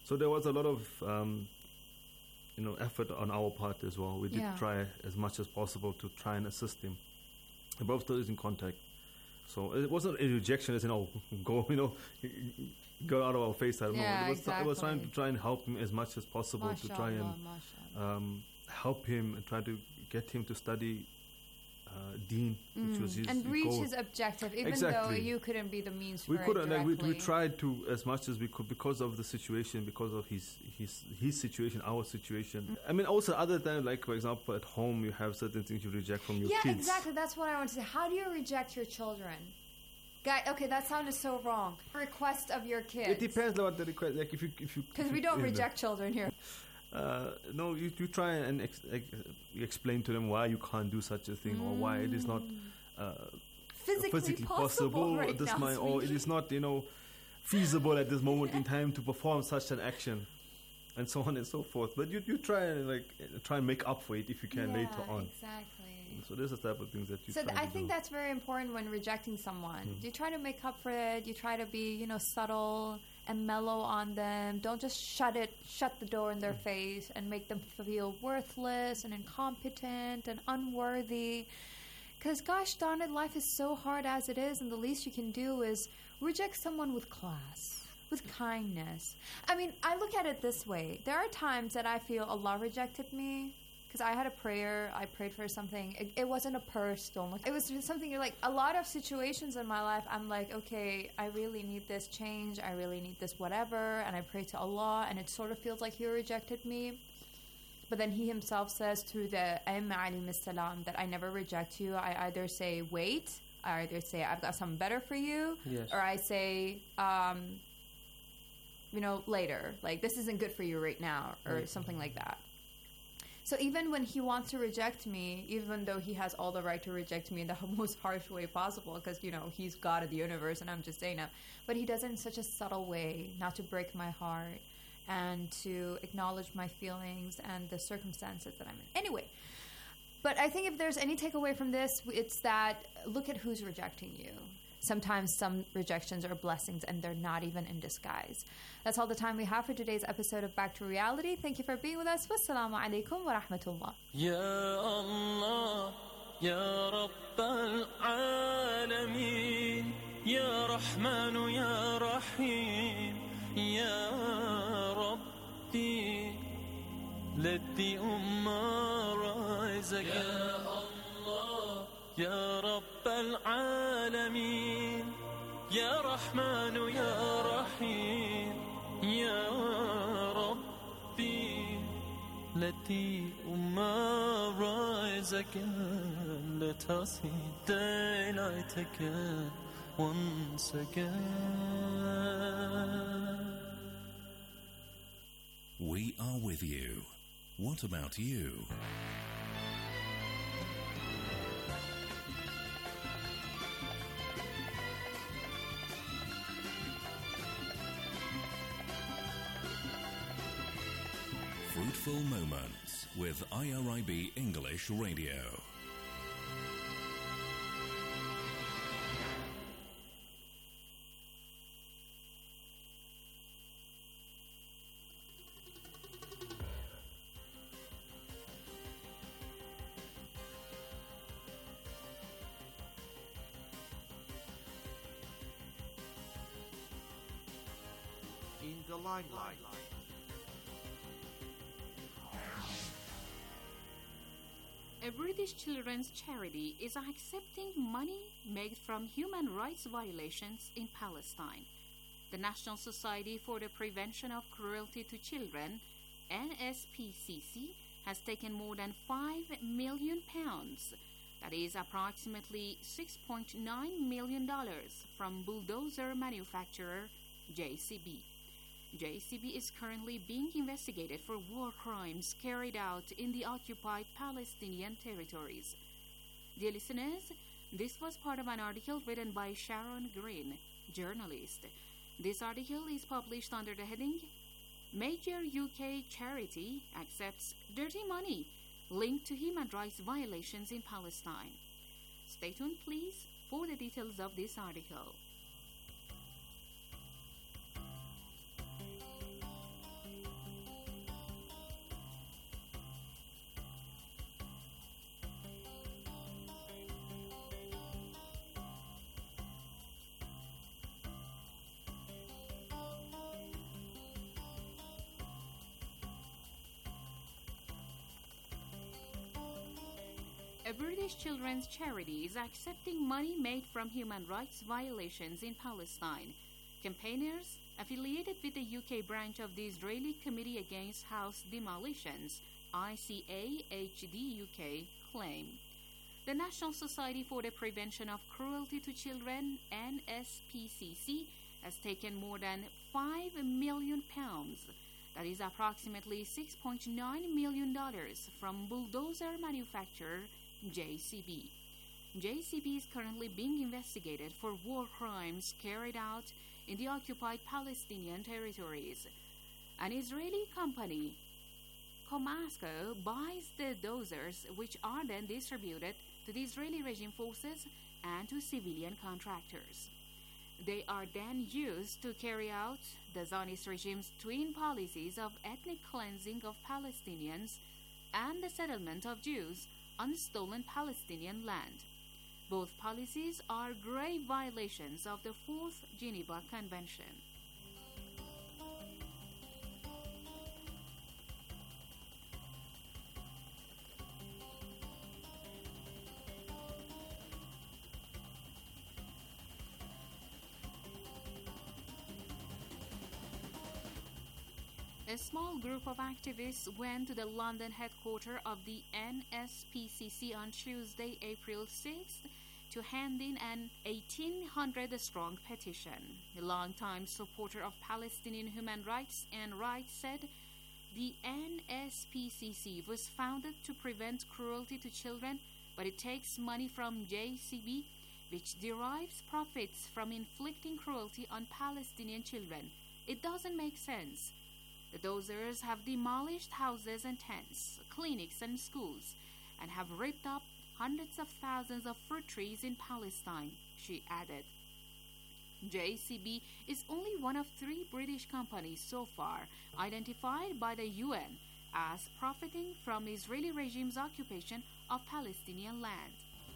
So there was a lot of um, you know effort on our part as well. We did Yeah. try as much as possible to try and assist him. And both still is in contact. So it wasn't a rejection as in, oh, go, you know, go out of our face at the Yeah, moment. It was, it was trying exactly. to try and help him as much as possible to try and Mashallah, mashallah. um, help him and try to get him to study uh, Deen, which was Mm. his and reach goal. his objective, even Exactly. though you couldn't be the means for We it couldn't. Like, we, we directly. tried to as much as we could because of the situation, because of his his his situation, our situation. Mm. I mean, also other than like, for example, at home you have certain things you reject from your yeah, kids. exactly. That's what I want to say. How do you reject your children? Guy, okay, that sounded so wrong. Request of your kids. It depends on what the request. Like if you if you Because if we you- don't you know. reject children here. Uh, no, you, you try and ex- ex- you explain to them why you can't do such a thing or why it is not uh, Physically possible right at this now, moment, or it sweetie. is not, you know, feasible at this moment in time to perform such an action, and so on and so forth. But you you try and like uh, try and make up for it if you can Yeah, later on. exactly. So this is the type of things that you. So try th- I to think do. that's very important when rejecting someone. Mm. You try to make up for it. You try to be, you know, subtle and mellow on them. Don't just shut it, shut the door in their Mm. face and make them feel worthless and incompetent and unworthy. Because gosh darn it, life is so hard as it is, and the least you can do is reject someone with class, with kindness. I mean, I look at it this way. There are times that I feel Allah rejected me. Because I had a prayer, I prayed for something. It, it wasn't a purse, don't look. It was something you're like, a lot of situations in my life, I'm like, okay, I really need this change. I really need this whatever. And I pray to Allah, and it sort of feels like He rejected me. But then He Himself says through the Aim alayhi salam that I never reject you. I either say, wait. I either say, I've got something better for you. Yes. Or I say, um, you know, later. Like, this isn't good for you right now. Or Right. something like that. So even when He wants to reject me, even though He has all the right to reject me in the most harsh way possible, because, you know, He's God of the universe and I'm just saying that, but He does it in such a subtle way, not to break my heart and to acknowledge my feelings and the circumstances that I'm in. Anyway, but I think if there's any takeaway from this, it's that look at who's rejecting you. Sometimes some rejections are blessings and they're not even in disguise. That's all the time we have for today's episode of Back to Reality. Thank you for being with us. Wassalamu alaikum wa rahmatullah. يا الله يا رب العالمين يا رحمن يا رحيم يا ربي let the ummah rise again يا رب العالمين يا رحمن يا رحيم يا ربي let the ummah rise again. Let us see daylight again, once again. We are with you. What about you? Fruitful Moments with I R I B English Radio. In the limelight. A British children's charity is accepting money made from human rights violations in Palestine. The National Society for the Prevention of Cruelty to Children, N S P C C, has taken more than five million pounds, that is approximately six point nine million dollars, from bulldozer manufacturer J C B. J C B is currently being investigated for war crimes carried out in the occupied Palestinian territories. Dear listeners, this was part of an article written by Sharon Green, journalist. This article is published under the heading Major U K Charity Accepts Dirty Money Linked to Human Rights Violations in Palestine. Stay tuned, please, for the details of this article. British children's charity is accepting money made from human rights violations in Palestine. Campaigners affiliated with the U K branch of the Israeli Committee Against House Demolitions, I C A H D U K, claim. The National Society for the Prevention of Cruelty to Children, N S P C C, has taken more than five million pounds, that is approximately six point nine million dollars, from bulldozer manufacturer J C B. J C B is currently being investigated for war crimes carried out in the occupied Palestinian territories. An Israeli company, Comasco, buys the dozers, which are then distributed to the Israeli regime forces and to civilian contractors. They are then used to carry out the Zionist regime's twin policies of ethnic cleansing of Palestinians and the settlement of Jews on stolen Palestinian land. Both policies are grave violations of the Fourth Geneva Convention. A small group of activists went to the London headquarters of the N S P C C on Tuesday, April sixth, to hand in an eighteen hundred strong petition. A longtime supporter of Palestinian human rights and rights said the N S P C C was founded to prevent cruelty to children, but it takes money from J C B, which derives profits from inflicting cruelty on Palestinian children. It doesn't make sense. The dozers have demolished houses and tents, clinics and schools, and have ripped up hundreds of thousands of fruit trees in Palestine, she added. J C B is only one of three British companies so far identified by the U N as profiting from Israeli regime's occupation of Palestinian land.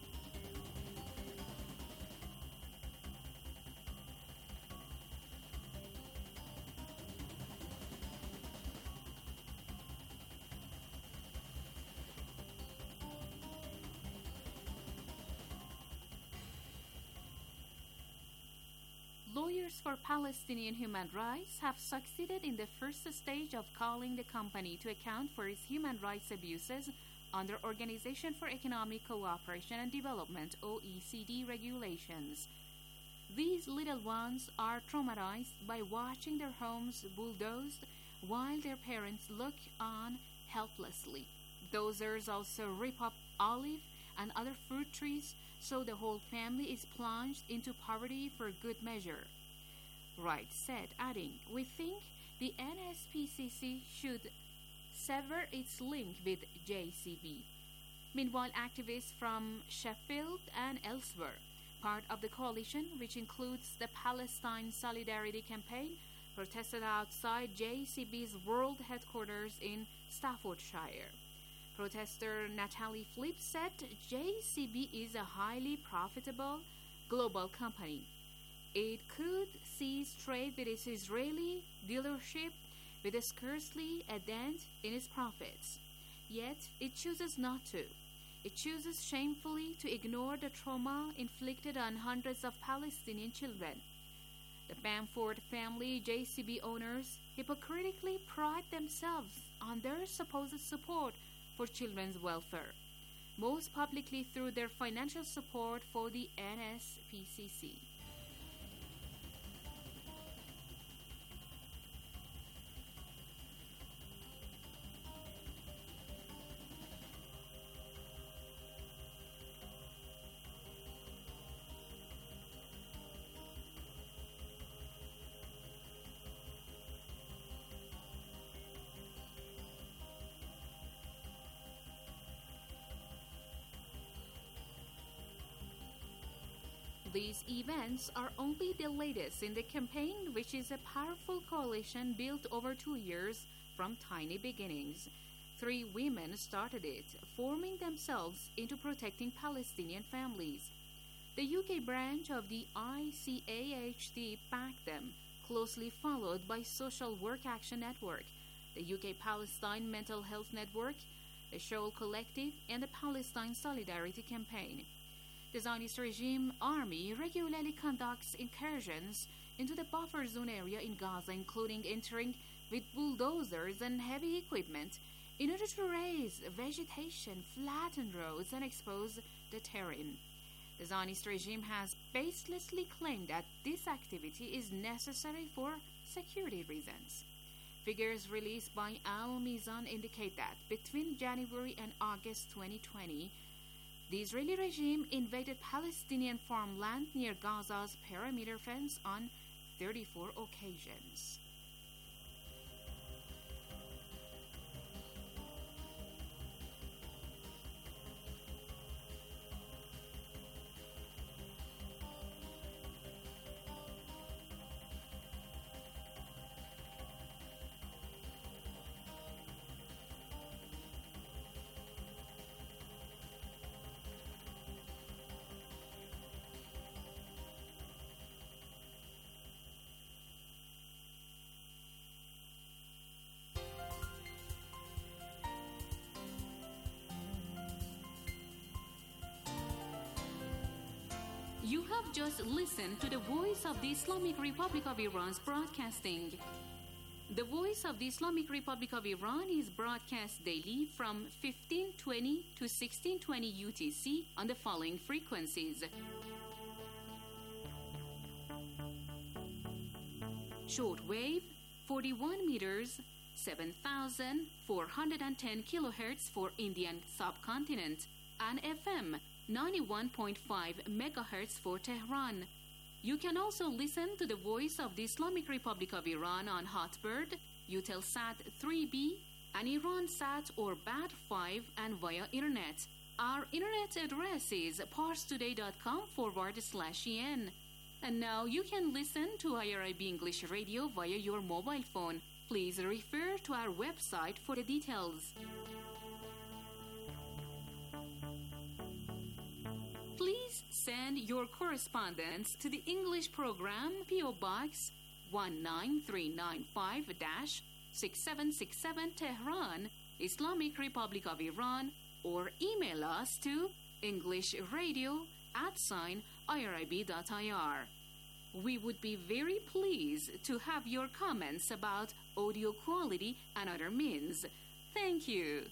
Lawyers for Palestinian human rights have succeeded in the first stage of calling the company to account for its human rights abuses under Organization for Economic Cooperation and Development O E C D regulations. These little ones are traumatized by watching their homes bulldozed while their parents look on helplessly. Dozers also rip up olive and other fruit trees, so the whole family is plunged into poverty for good measure. Wright said, adding, "We think the N S P C C should sever its link with J C B. Meanwhile, activists from Sheffield and elsewhere, part of the coalition, which includes the Palestine Solidarity Campaign, protested outside J C B's world headquarters in Staffordshire. Protester Natalie Flip said J C B is a highly profitable global company. It could cease trade with its Israeli dealership with a scarcely a dent in its profits. Yet it chooses not to. It chooses shamefully to ignore the trauma inflicted on hundreds of Palestinian children. The Bamford family J C B owners hypocritically pride themselves on their supposed support for children's welfare, most publicly through their financial support for the N S P C C. These events are only the latest in the campaign, which is a powerful coalition built over two years from tiny beginnings. Three women started it, forming themselves into protecting Palestinian families. The U K branch of the I C A H D backed them, closely followed by Social Work Action Network, the U K Palestine Mental Health Network, the Shaul Collective, and the Palestine Solidarity Campaign. The Zionist regime army regularly conducts incursions into the buffer zone area in Gaza, including entering with bulldozers and heavy equipment in order to raise vegetation, flatten roads, and expose the terrain. The Zionist regime has baselessly claimed that this activity is necessary for security reasons. Figures released by Al Mizan indicate that between January and August twenty twenty, the Israeli regime invaded Palestinian farmland near Gaza's perimeter fence on thirty-four occasions. You have just listened to the Voice of the Islamic Republic of Iran's broadcasting. The Voice of the Islamic Republic of Iran is broadcast daily from fifteen twenty to sixteen twenty U T C on the following frequencies: shortwave forty-one meters, seven thousand four hundred ten kilohertz for Indian subcontinent, and F M ninety-one point five megahertz for Tehran. You can also listen to the Voice of the Islamic Republic of Iran on Hotbird, Eutelsat three B, and IranSat or B A D five, and via internet. Our internet address is parstoday.com forward slash en. And now you can listen to I R I B English Radio via your mobile phone. Please refer to our website for the details. Please send your correspondence to the English program P O Box one nine three nine five six seven six seven Tehran, Islamic Republic of Iran, or email us to englishradio at sign irib.ir. We would be very pleased to have your comments about audio quality and other means. Thank you.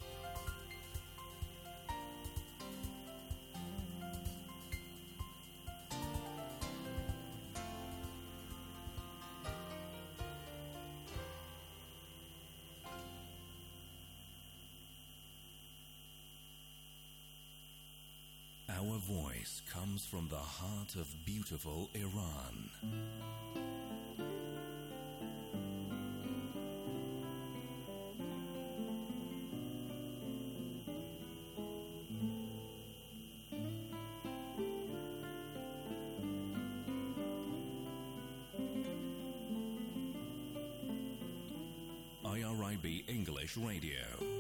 Our voice comes from the heart of beautiful Iran. I R I B English Radio.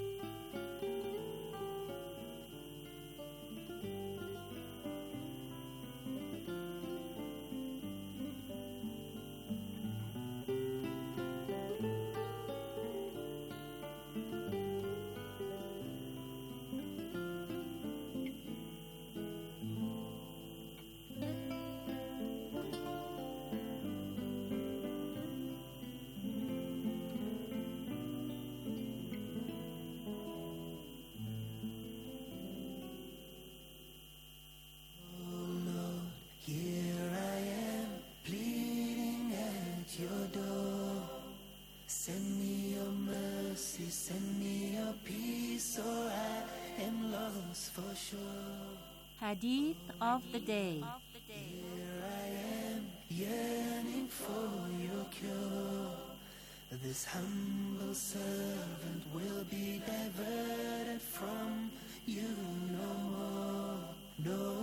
Send me your mercy, send me your peace, or I am lost for sure. Hadith of the Day. Here I am, yearning for your cure. This humble servant will be diverted from you no more, no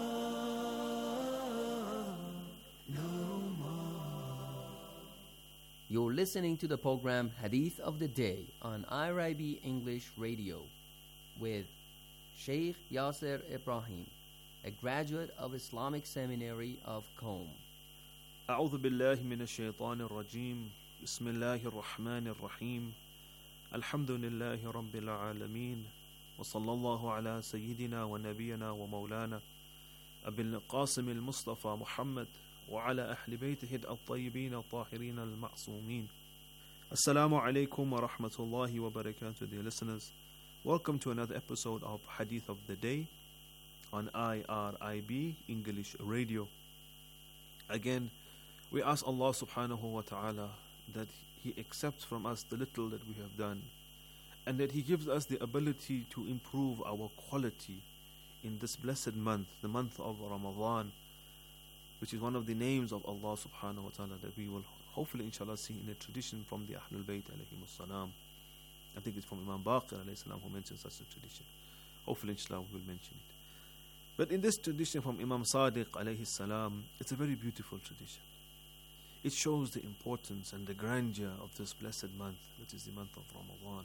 more, no more. You're listening to the program Hadith of the Day on I R I B English Radio with Sheikh Yasser Ibrahim, a graduate of Islamic Seminary of Qom. أعوذ بالله من الشيطان الرجيم بسم الله الرحمن الرحيم الحمد لله رب العالمين وصلى الله على سيدنا ونبينا ومولانا أبي القاسم المصطفى محمد وعلى أهل بيته الطيبين الطاهرين المعصومين. Assalamu alaikum wa rahmatullahi wa barakatuh, dear listeners. Welcome to another episode of Hadith of the Day on I R I B English Radio. Again, we ask Allah subhanahu wa ta'ala that He accepts from us the little that we have done, and that He gives us the ability to improve our quality in this blessed month, the month of Ramadan, which is one of the names of Allah subhanahu wa ta'ala that we will hopefully inshallah see in a tradition from the Ahlul Bayt alayhim salam. I think it's from Imam Baqir alayhi salam who mentions such a tradition. Hopefully inshallah we will mention it. But in this tradition from Imam Sadiq alayhi salam, it's a very beautiful tradition. It shows the importance and the grandeur of this blessed month, which is the month of Ramadan.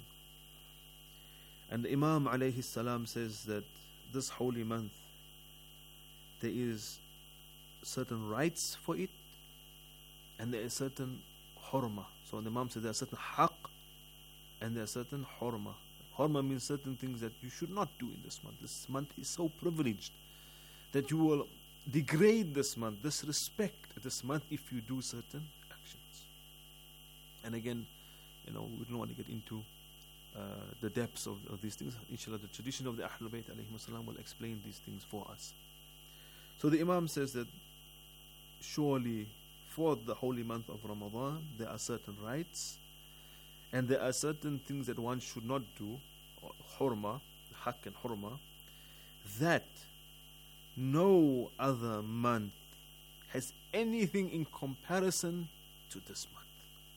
And the Imam alayhi salam says that this holy month, there is certain rights for it, and there is certain hurma. So the Imam says there are certain haqq, and there are certain hurma. Hurma means certain things that you should not do in this month. This month is so privileged that you will degrade this month, disrespect this month if you do certain actions. And again, you know, we don't want to get into uh, the depths of, of these things. Inshallah, the tradition of the Ahlul Bayt alayhim salam will explain these things for us. So the Imam says that surely for the holy month of Ramadan, there are certain rights, and there are certain things that one should not do, or hurma, haqq and hurma, that no other month has anything in comparison to this month.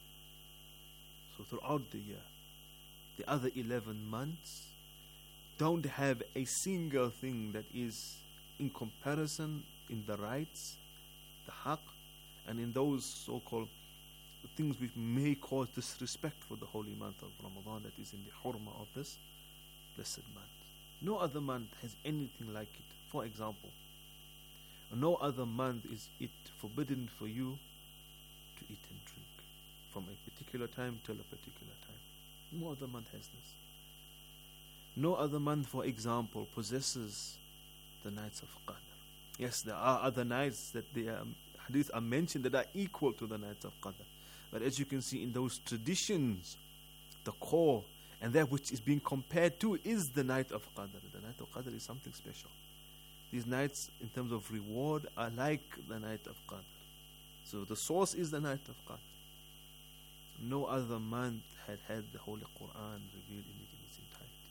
So throughout the year, the other eleven months don't have a single thing that is in comparison in the rights, the haqq, and in those so-called things which may cause disrespect for the holy month of Ramadan, that is in the hurma of this blessed month. No other month has anything like it. For example, no other month is it forbidden for you to eat and drink from a particular time till a particular time. No other month has this. No other month, for example, possesses the nights of Qadr. Yes, there are other nights that the um, hadith are mentioned that are equal to the nights of Qadr. But as you can see in those traditions, the core and that which is being compared to is the night of Qadr. The night of Qadr is something special. These nights, in terms of reward, are like the night of Qadr. So the source is the night of Qadr. No other month had had the Holy Quran revealed in it in its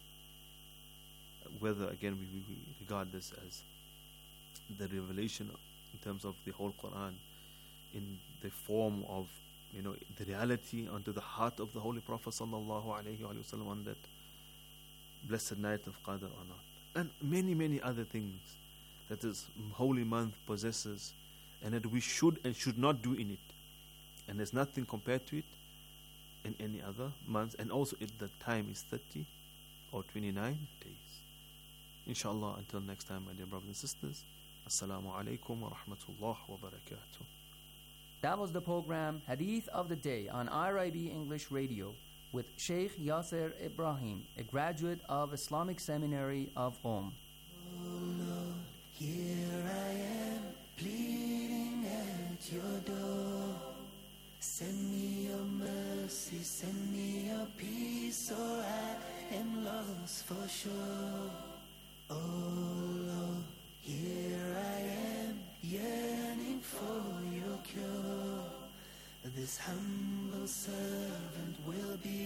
entirety. Whether, again, we, we regard this as the revelation in terms of the whole Quran in the form of, you know, the reality onto the heart of the Holy Prophet sallallahu alaihi wasallam on that blessed night of Qadr or not. And many, many other things that this holy month possesses, and that we should and should not do in it. And there's nothing compared to it in any other month. And also if the time is thirty or twenty-nine days. Inshallah, until next time, my dear brothers and sisters, Assalamu alaikum wa rahmatullah wa barakatuh. That was the program Hadith of the Day on I R I B English Radio with Sheikh Yasser Ibrahim, a graduate of Islamic Seminary of Qom. Oh Lord, here I am, pleading at your door. Send me your mercy, send me your peace, or I am lost for sure. Oh Lord, here I am, yearning for your cure. This humble servant will be